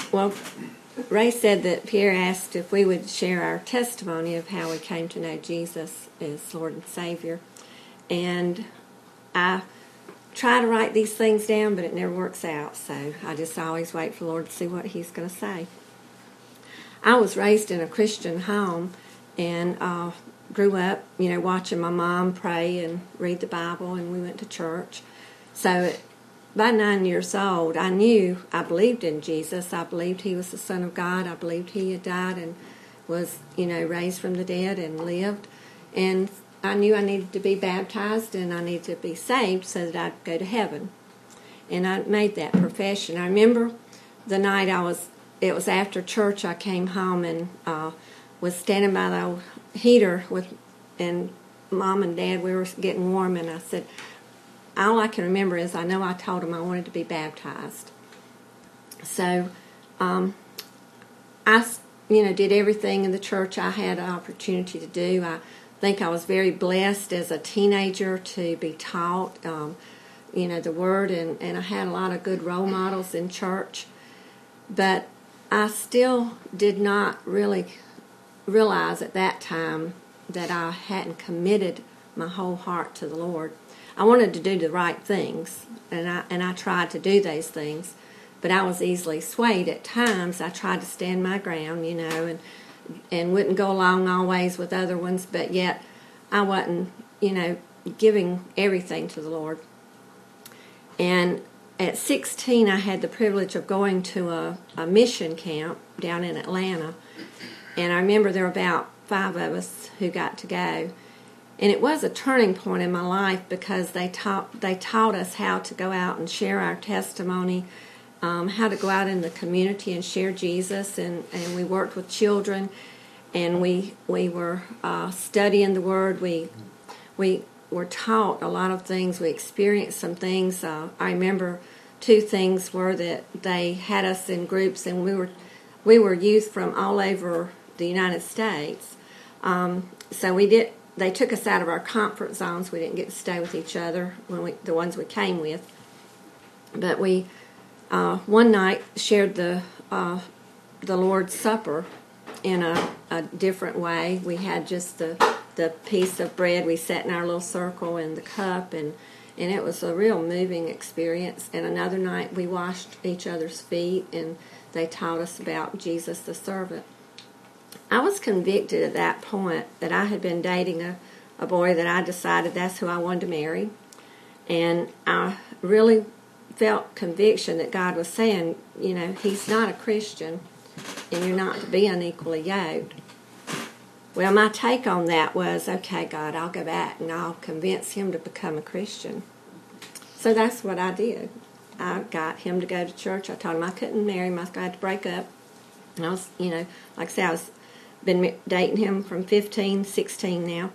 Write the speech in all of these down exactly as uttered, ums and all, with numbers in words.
well, Ray said that Pierre asked if we would share our testimony of how we came to know Jesus as Lord and Savior. And I try to write these things down, but it never works out. So I just always wait for the Lord to see what He's going to say. I was raised in a Christian home and uh, grew up, you know, watching my mom pray and read the Bible, and we went to church. So by nine years old, I knew I believed in Jesus. I believed He was the Son of God. I believed He had died and was, you know, raised from the dead and lived. And I knew I needed to be baptized and I needed to be saved so that I'd go to heaven. And I made that profession. I remember the night I was, it was after church, I came home and uh, was standing by the heater with, and Mom and Dad, we were getting warm, and I said, all I can remember is I know I told them I wanted to be baptized. So um, I, you know, did everything in the church I had an opportunity to do. I think I was very blessed as a teenager to be taught, um, you know, the Word, and, and I had a lot of good role models in church. But I still did not really realize at that time that I hadn't committed my whole heart to the Lord. I wanted to do the right things, and I and I tried to do those things, but I was easily swayed at times. I tried to stand my ground, you know, and and wouldn't go along always with other ones, but yet I wasn't, you know, giving everything to the Lord. And at sixteen, I had the privilege of going to a, a mission camp down in Atlanta, and I remember there were about five of us who got to go. And it was a turning point in my life because they taught they taught us how to go out and share our testimony, um, how to go out in the community and share Jesus, and, and we worked with children, and we we were uh, studying the Word. We we were taught a lot of things. We experienced some things. Uh, I remember two things were that they had us in groups, and we were we were youth from all over the United States. Um, so we did. They took us out of our comfort zones. We didn't get to stay with each other when we, the ones we came with. But we, uh, one night, shared the uh, the Lord's Supper in a, a different way. We had just the the piece of bread. We sat in our little circle and the cup, and, and it was a real moving experience. And another night, we washed each other's feet, and they taught us about Jesus the servant. I was convicted at that point that I had been dating a, a boy that I decided that's who I wanted to marry. And I really felt conviction that God was saying, you know, he's not a Christian and you're not to be unequally yoked. Well, my take on that was, okay, God, I'll go back and I'll convince him to become a Christian. So that's what I did. I got him to go to church. I told him I couldn't marry him. I was going to have to break up. And I was, you know, like I said, I was been dating him from fifteen, sixteen now.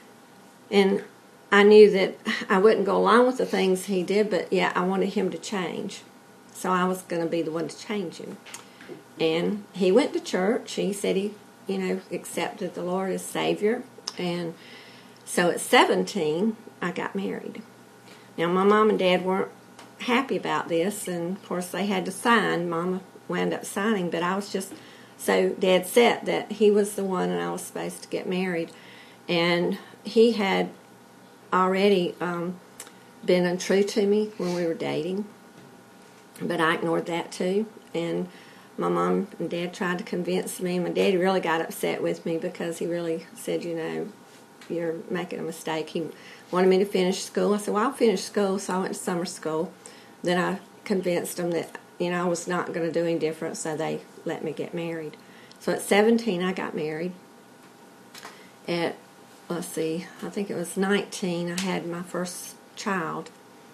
And I knew that I wouldn't go along with the things he did, but yeah, I wanted him to change. So I was going to be the one to change him. And he went to church. He said he, you know, accepted the Lord as Savior. And so at seventeen, I got married. Now, my mom and dad weren't happy about this, and of course they had to sign. Mama wound up signing, but I was just so dead set that he was the one and I was supposed to get married. And he had already um, been untrue to me when we were dating, but I ignored that too. And my mom and dad tried to convince me. My daddy really got upset with me because he really said, you know, you're making a mistake. He wanted me to finish school. I said, well, I'll finish school. So I went to summer school. Then I convinced them that, you know, I was not going to do any different, so they let me get married. So at seventeen, I got married. At, let's see, I think it was nineteen, I had my first child.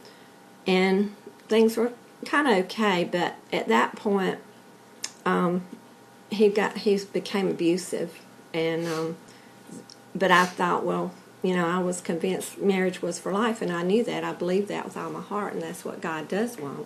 And things were kind of okay, but at that point, um, he got he became abusive. And um, but I thought, well, you know, I was convinced marriage was for life, and I knew that. I believed that with all my heart, and that's what God does want.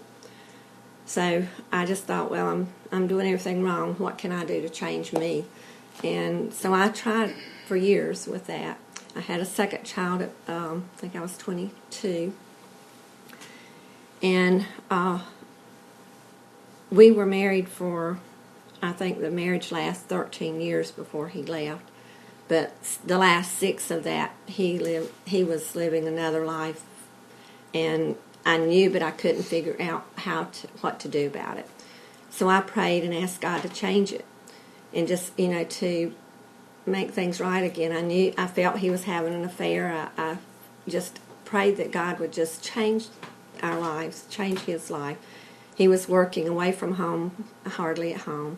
So I just thought, well, I'm I'm doing everything wrong. What can I do to change me? And so I tried for years with that. I had a second child at, um, I think I was twenty-two. And uh, we were married for, I think the marriage lasted thirteen years before he left. But the last six of that, he lived, he was living another life, and I knew, but I couldn't figure out how to, what to do about it. So I prayed and asked God to change it, and just, you know, to make things right again. I knew, I felt he was having an affair. I, I just prayed that God would just change our lives, change his life. He was working away from home, hardly at home.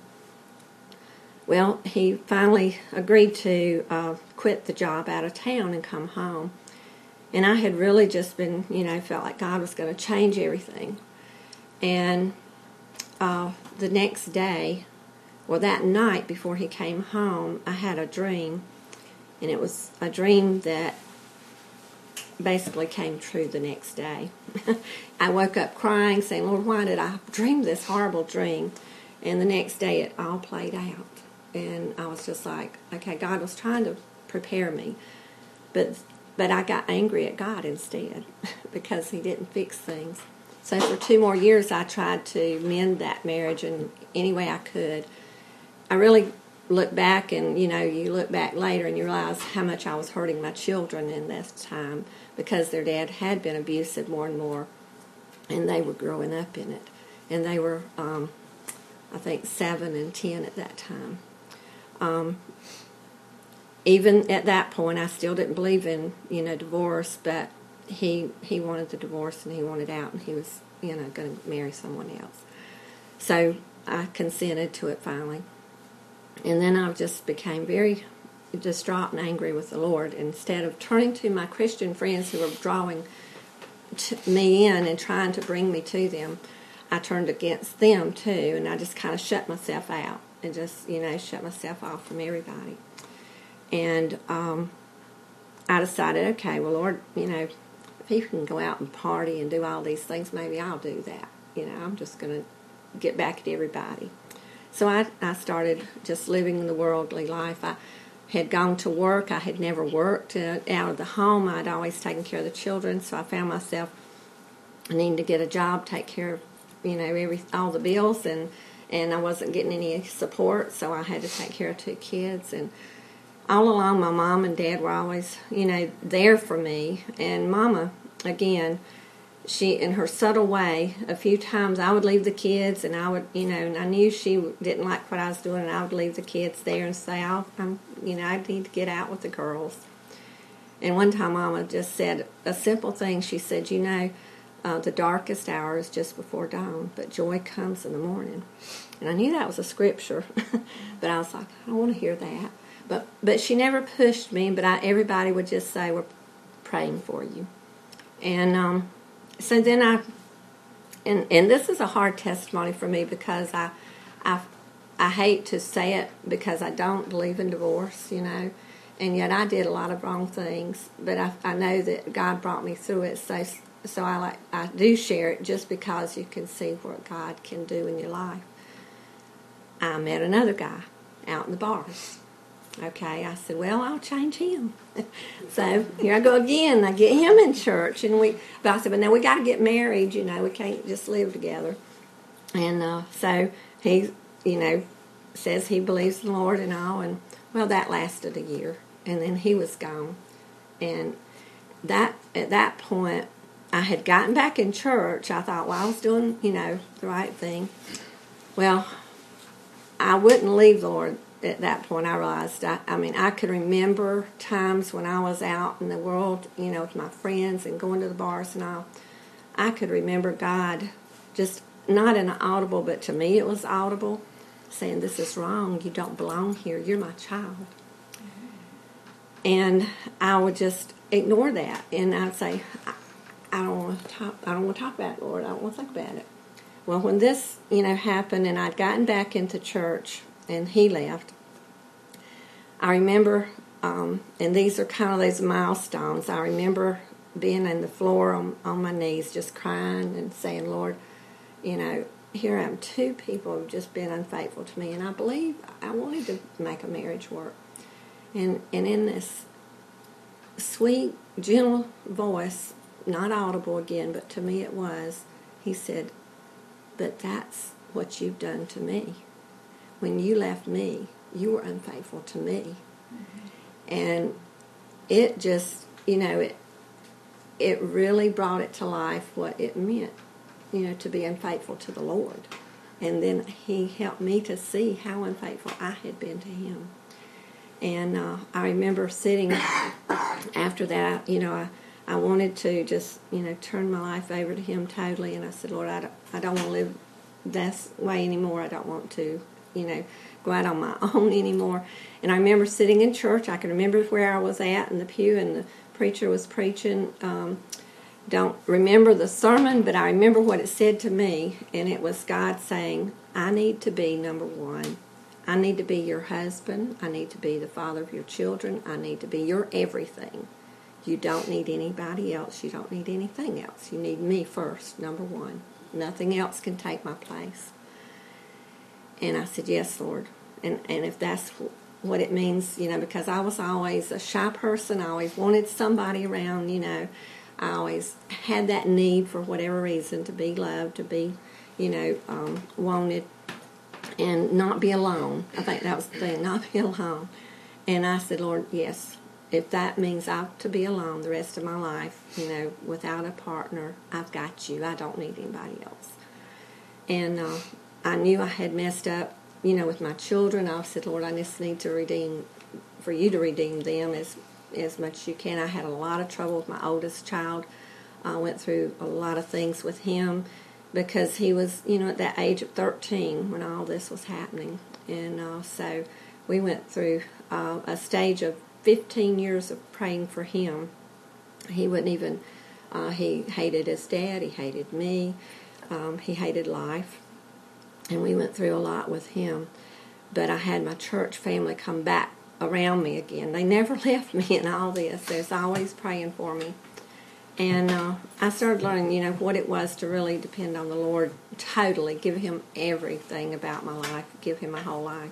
Well, he finally agreed to uh, quit the job out of town and come home. And I had really just been, you know, felt like God was going to change everything. And uh, the next day, well, that night before he came home, I had a dream. And it was a dream that basically came true the next day. I woke up crying, saying, Lord, why did I dream this horrible dream? And the next day it all played out. And I was just like, okay, God was trying to prepare me. But but I got angry at God instead because he didn't fix things. So for two more years I tried to mend that marriage in any way I could. I really look back, and, you know, you look back later and you realize how much I was hurting my children in this time because their dad had been abusive more and more, and they were growing up in it. And they were, um, I think, seven and ten at that time. Um, even at that point, I still didn't believe in, you know, divorce, but he he wanted the divorce and he wanted out, and he was, you know, going to marry someone else. So I consented to it finally. And then I just became very distraught and angry with the Lord. Instead of turning to my Christian friends who were drawing t- me in and trying to bring me to them, I turned against them too, and I just kind of shut myself out and just, you know, shut myself off from everybody. And um, I decided, okay, well, Lord, you know, if he can go out and party and do all these things, maybe I'll do that. You know, I'm just going to get back at everybody. So I, I started just living the worldly life. I had gone to work. I had never worked uh, out of the home. I'd always taken care of the children, so I found myself needing to get a job, take care of, you know, every all the bills, and, and I wasn't getting any support, so I had to take care of two kids. And all along, my mom and dad were always, you know, there for me. And Mama, again, she, in her subtle way, a few times I would leave the kids, and I would, you know, and I knew she didn't like what I was doing, and I would leave the kids there and say, oh, I'm, you know, I need to get out with the girls. And one time Mama just said a simple thing. She said, you know, uh, the darkest hour is just before dawn, but joy comes in the morning. And I knew that was a scripture, but I was like, I don't want to hear that. But but she never pushed me, but I, everybody would just say, we're praying for you. And um, so then I, and, and this is a hard testimony for me because I, I, I hate to say it because I don't believe in divorce, you know, and yet I did a lot of wrong things, but I, I know that God brought me through it, so so I like I do share it just because you can see what God can do in your life. I met another guy out in the bars. Okay, I said, well, I'll change him. So here I go again. I get him in church, and we. But I said, but now we got to get married. You know, we can't just live together. And uh, so he, you know, says he believes in the Lord and all. And well, that lasted a year, and then he was gone. And that at that point, I had gotten back in church. I thought, well, I was doing, you know, the right thing. Well, I wouldn't leave the Lord. At that point, I realized, I, I mean, I could remember times when I was out in the world, you know, with my friends and going to the bars and all. I could remember God, just not in an audible, but to me it was audible, saying, this is wrong. You don't belong here. You're my child. Mm-hmm. And I would just ignore that. And I'd say, I, I don't want to talk, I don't want to talk about it, Lord. I don't want to think about it. Well, when this, you know, happened and I'd gotten back into church and he left, I remember, um, and these are kind of those milestones, I remember being on the floor on, on my knees just crying and saying, Lord, you know, here I am, two people have just been unfaithful to me, and I believe I wanted to make a marriage work. And, and in this sweet, gentle voice, not audible again, but to me it was, he said, but that's what you've done to me. When you left me, you were unfaithful to me. Mm-hmm. And it just, you know, it it really brought it to life what it meant, you know, to be unfaithful to the Lord. And then he helped me to see how unfaithful I had been to him. And uh, I remember sitting after that, you know, I, I wanted to just, you know, turn my life over to him totally. And I said, Lord, I don't, I don't want to live this way anymore. I don't want to, you know, go out on my own anymore. And I remember sitting in church. I can remember where I was at in the pew, and the preacher was preaching. Um, don't remember the sermon, but I remember what it said to me, and it was God saying, I need to be number one. I need to be your husband. I need to be the father of your children. I need to be your everything. You don't need anybody else. You don't need anything else. You need me first, number one. Nothing else can take my place. And I said, yes, Lord. And and if that's what it means, you know, because I was always a shy person. I always wanted somebody around, you know. I always had that need for whatever reason to be loved, to be, you know, um, wanted, and not be alone. I think that was the thing, not be alone. And I said, Lord, yes, if that means I have to be alone the rest of my life, you know, without a partner, I've got you. I don't need anybody else. And uh, I knew I had messed up, you know, with my children. I said, Lord, I just need to redeem, for you to redeem them as as much as you can. I had a lot of trouble with my oldest child. I went through a lot of things with him because he was, you know, at that age of thirteen when all this was happening. And uh, so we went through uh, a stage of fifteen years of praying for him. He wouldn't even, uh, he hated his dad, he hated me, um, he hated life. And we went through a lot with him. But I had my church family come back around me again. They never left me in all this. They was always praying for me. And uh, I started learning, you know, what it was to really depend on the Lord totally, give him everything about my life, give him my whole life.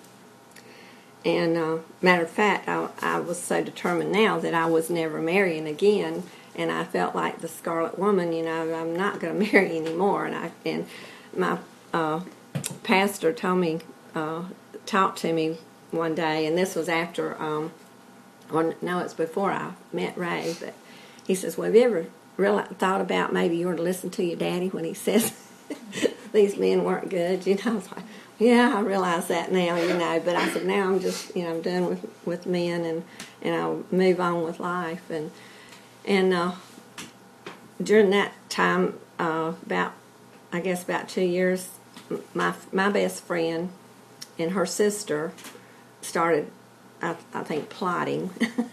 And uh, matter of fact, I, I was so determined now that I was never marrying again, and I felt like the Scarlet Woman, you know, I'm not going to marry anymore. And I and my uh, pastor told me, uh, talked to me one day, and this was after, um, or no, it's before I met Ray, but he says, well, have you ever really thought about maybe you were to listen to your daddy when he says these men weren't good? You know, I was like, yeah, I realize that now, you know, but I said, now I'm just, you know, I'm done with, with men, and, and I'll move on with life. And and uh, during that time, uh, about, I guess about two years, my my best friend and her sister started, I, I think, plotting.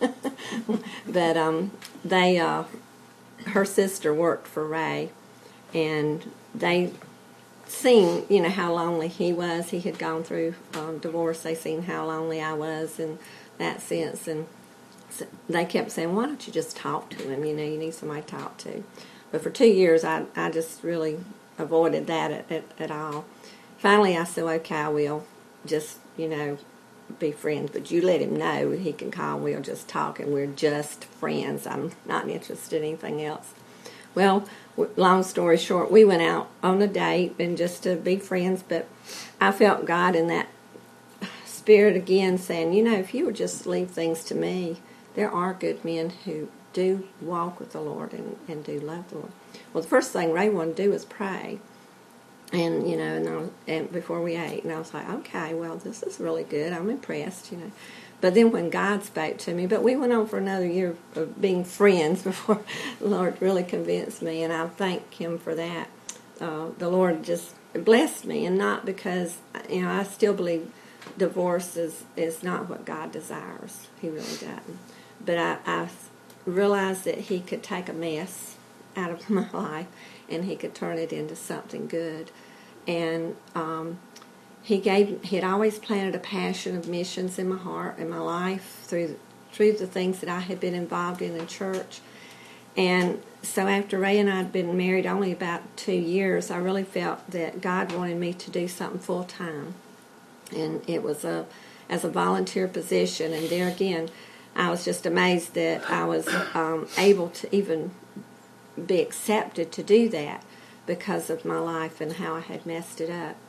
But um, they, uh, her sister worked for Ray, and they seen, you know, how lonely he was. He had gone through um, divorce. They seen how lonely I was in that sense, and so they kept saying, why don't you just talk to him? You know, you need somebody to talk to. But for two years, I, I just really avoided that at, at, at all. Finally, I said, okay, I will just, you know, be friends, but you let him know he can call. We'll just talk, and we're just friends. I'm not interested in anything else. Well, long story short, we went out on a date and just to be friends, but I felt God in that spirit again saying, you know, if you would just leave things to me, there are good men who do walk with the Lord and, and do love the Lord. Well, the first thing Ray wanted to do was pray. And, you know, and, I was, and before we ate, and I was like, okay, well, this is really good. I'm impressed, you know. But then when God spoke to me, but we went on for another year of being friends before the Lord really convinced me, and I thank him for that. Uh, the Lord just blessed me, and not because, you know, I still believe divorce is, is not what God desires. He really doesn't. But I, I realized that he could take a mess out of my life, and he could turn it into something good. And um, he gave he had always planted a passion of missions in my heart and my life through through the things that I had been involved in in church. And so after Ray and I had been married only about two years, I really felt that God wanted me to do something full time, and it was a as a volunteer position. And there again, I was just amazed that I was um, able to even be accepted to do that because of my life and how I had messed it up.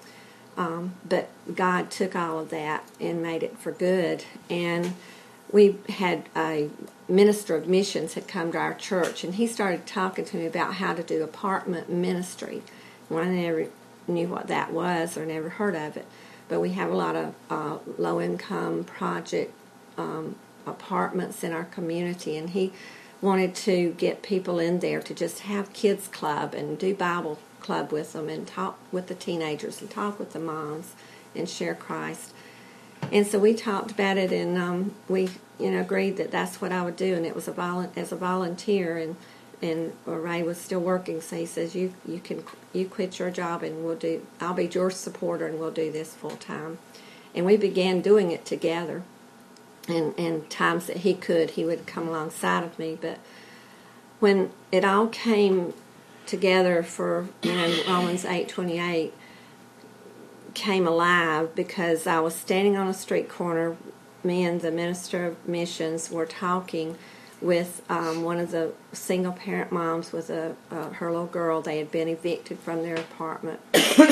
Um, but God took all of that and made it for good. And we had a minister of missions had come to our church, and he started talking to me about how to do apartment ministry. Well, I never knew what that was or never heard of it. But we have a lot of uh, low-income project um, apartments in our community, and he wanted to get people in there to just have kids club and do Bible club with them and talk with the teenagers and talk with the moms and share Christ. And so we talked about it, and um, we, you know, agreed that that's what I would do. And it was a volu- as a volunteer, and and Ray was still working, so he says, "You you can you quit your job, and we'll do. I'll be your supporter, and we'll do this full time." And we began doing it together. And and times that he could, he would come alongside of me. But when it all came together for, you know, Romans eight twenty-eight came alive, because I was standing on a street corner. Me and the minister of missions were talking with um, one of the single parent moms with a uh, her little girl. They had been evicted from their apartment,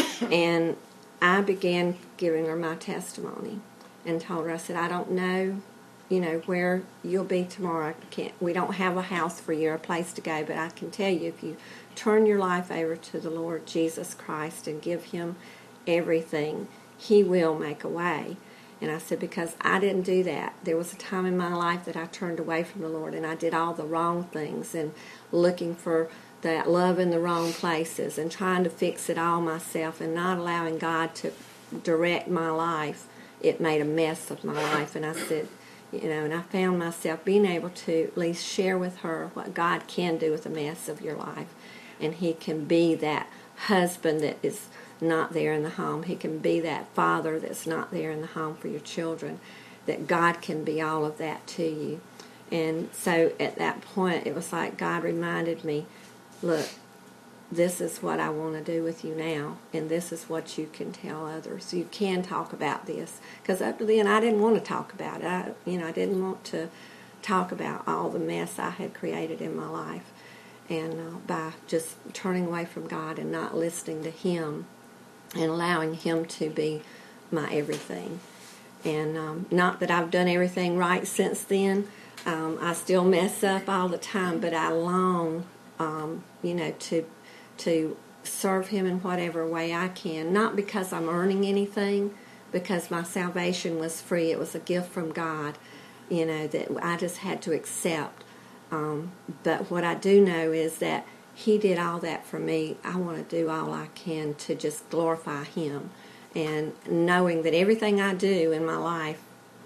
and I began giving her my testimony and told her, I said, I don't know, you know, where you'll be tomorrow. I can't. We don't have a house for you or a place to go, but I can tell you, if you turn your life over to the Lord Jesus Christ and give Him everything, He will make a way. And I said, because I didn't do that. There was a time in my life that I turned away from the Lord, and I did all the wrong things and looking for that love in the wrong places and trying to fix it all myself and not allowing God to direct my life. It made a mess of my life. And I said, you know, and I found myself being able to at least share with her what God can do with a mess of your life. And He can be that husband that is not there in the home. He can be that father that's not there in the home for your children. That God can be all of that to you. And so at that point, it was like God reminded me, look, this is what I want to do with you now, and this is what you can tell others. You can talk about this. Because up to then, I didn't want to talk about it. I, you know, I didn't want to talk about all the mess I had created in my life. And uh, by just turning away from God and not listening to Him and allowing Him to be my everything. And um, not that I've done everything right since then. Um, I still mess up all the time, but I long, um, you know, to to serve Him in whatever way I can. Not because I'm earning anything, because my salvation was free. It was a gift from God, you know, that I just had to accept. Um, but what I do know is that He did all that for me. I want to do all I can to just glorify Him. And knowing that everything I do in my life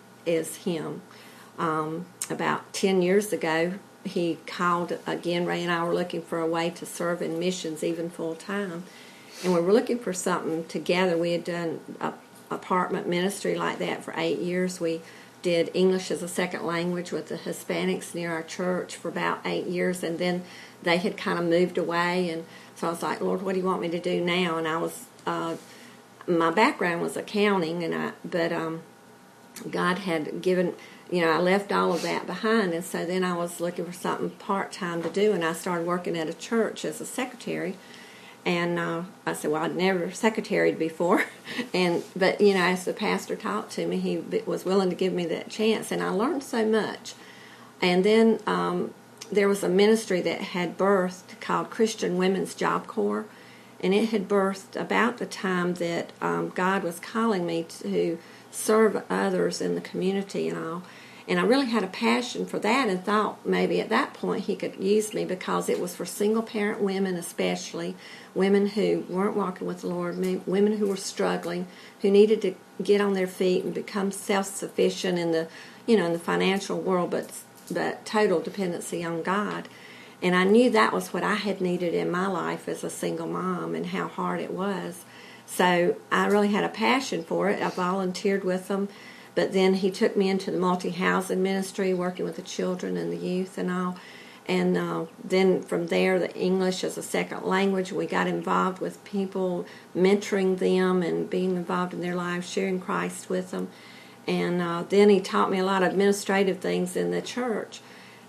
is Him. Um, about ten years ago, He called again. Ray and I were looking for a way to serve in missions, even full time, and we were looking for something together. We had done a apartment ministry like that for eight years. We did English as a second language with the Hispanics near our church for about eight years, and then they had kind of moved away. And so I was like, Lord, what do you want me to do now? And I was, uh, my background was accounting, and I, but um, God had given. You know, I left all of that behind, and so then I was looking for something part-time to do, and I started working at a church as a secretary. And uh, I said, well, I'd never secretaried before, and but, you know, as the pastor talked to me, he was willing to give me that chance, and I learned so much. And then um, there was a ministry that had birthed called Christian Women's Job Corps, and it had birthed about the time that um, God was calling me to serve others in the community and all. And I really had a passion for that and thought maybe at that point He could use me, because it was for single-parent women, especially women who weren't walking with the Lord, women who were struggling, who needed to get on their feet and become self-sufficient in the, you know, in the financial world, but but total dependency on God. And I knew that was what I had needed in my life as a single mom, and how hard it was. So I really had a passion for it. I volunteered with them. But then He took me into the multi-housing ministry, working with the children and the youth and all. And uh, then from there, the English as a second language, we got involved with people, mentoring them and being involved in their lives, sharing Christ with them. And uh, then He taught me a lot of administrative things in the church.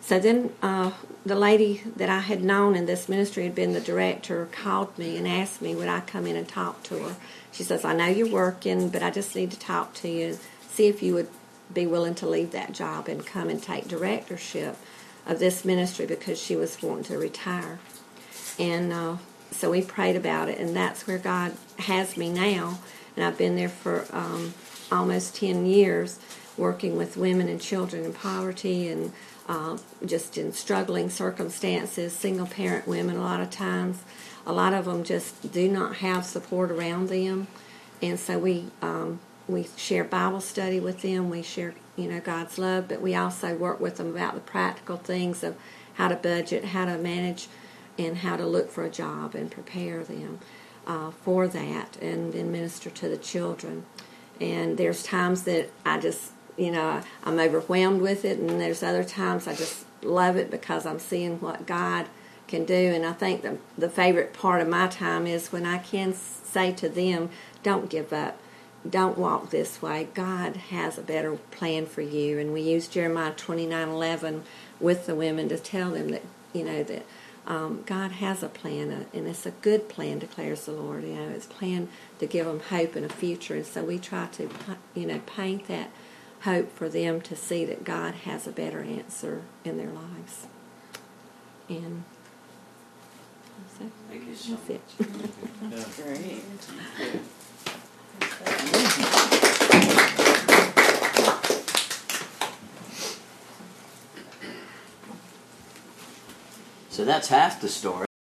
So then uh, the lady that I had known in this ministry had been the director, called me and asked me would I come in and talk to her. She says, I know you're working, but I just need to talk to you and see if you would be willing to leave that job and come and take directorship of this ministry, because she was wanting to retire. And uh, so we prayed about it, and that's where God has me now. And I've been there for um, almost ten years, working with women and children in poverty and uh, just in struggling circumstances, single-parent women a lot of times. A lot of them just do not have support around them. And so we um, we share Bible study with them. We share, you know, God's love, but we also work with them about the practical things of how to budget, how to manage, and how to look for a job and prepare them uh, for that, and then minister to the children. And there's times that I just, you know, I'm overwhelmed with it, and there's other times I just love it because I'm seeing what God can do. And I think the, the favorite part of my time is when I can say to them, don't give up. Don't walk this way. God has a better plan for you. And we use Jeremiah twenty-nine eleven with the women to tell them that, you know, that um, God has a plan, uh, and it's a good plan, declares the Lord. You know, it's a plan to give them hope and a future. And so we try to, you know, paint that hope for them to see that God has a better answer in their lives. And so Thank you so that's it. That's great. So that's half the story.